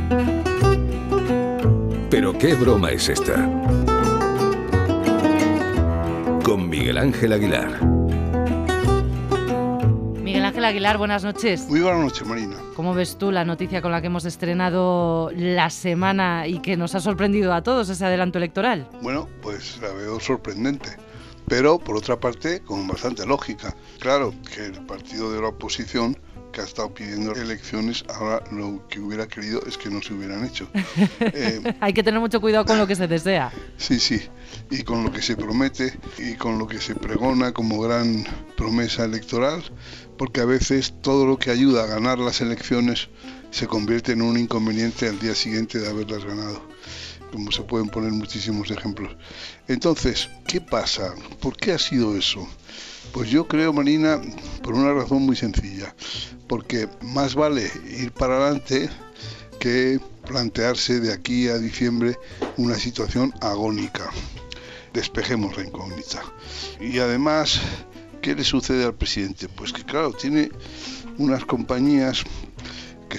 ¿Pero qué broma es esta? Con Miguel Ángel Aguilar. Miguel Ángel Aguilar, buenas noches. Muy buenas noches, Marina. ¿Cómo ves tú la noticia con la que hemos estrenado la semana y que nos ha sorprendido a todos, ese adelanto electoral? Bueno, pues la veo sorprendente, pero por otra parte con bastante lógica. Claro que el partido de la oposición, que ha estado pidiendo elecciones, ahora lo que hubiera querido es que no se hubieran hecho. Hay que tener mucho cuidado con lo que se desea. Sí, y con lo que se promete y con lo que se pregona como gran promesa electoral, porque a veces todo lo que ayuda a ganar las elecciones se convierte en un inconveniente al día siguiente de haberlas ganado, como se pueden poner muchísimos ejemplos. Entonces, ¿qué pasa? ¿Por qué ha sido eso? Pues yo creo, Marina, por una razón muy sencilla, porque más vale ir para adelante que plantearse de aquí a diciembre una situación agónica. Despejemos la incógnita. Y además, ¿qué le sucede al presidente? Pues que claro, tiene unas compañías que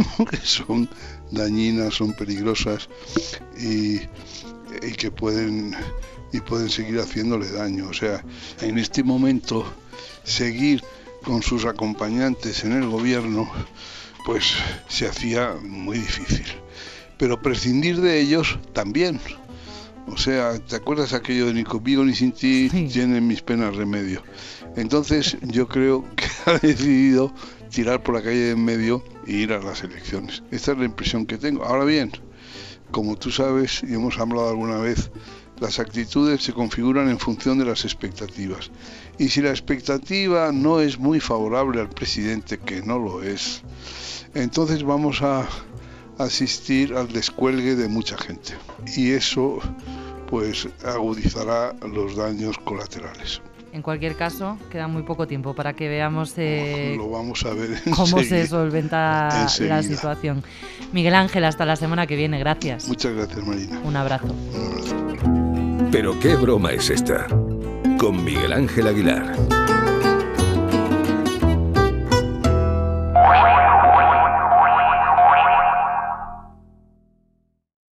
son dañinas, son peligrosas y que pueden seguir haciéndole daño. O sea, en este momento seguir con sus acompañantes en el gobierno pues se hacía muy difícil, pero prescindir de ellos también. O sea, ¿te acuerdas aquello de ni conmigo ni sin ti tienen mis penas remedio? Entonces yo creo que ha decidido tirar por la calle de en medio e ir a las elecciones. Esta es la impresión que tengo. Ahora bien, como tú sabes y hemos hablado alguna vez, las actitudes se configuran en función de las expectativas. Y si la expectativa no es muy favorable al presidente, que no lo es, entonces vamos a asistir al descuelgue de mucha gente. Y eso, pues, agudizará los daños colaterales. En cualquier caso, queda muy poco tiempo para que veamos lo vamos a ver cómo se solventa la situación. Miguel Ángel, hasta la semana que viene. Gracias. Muchas gracias, Marina. Un abrazo. ¿Pero qué broma es esta? Con Miguel Ángel Aguilar.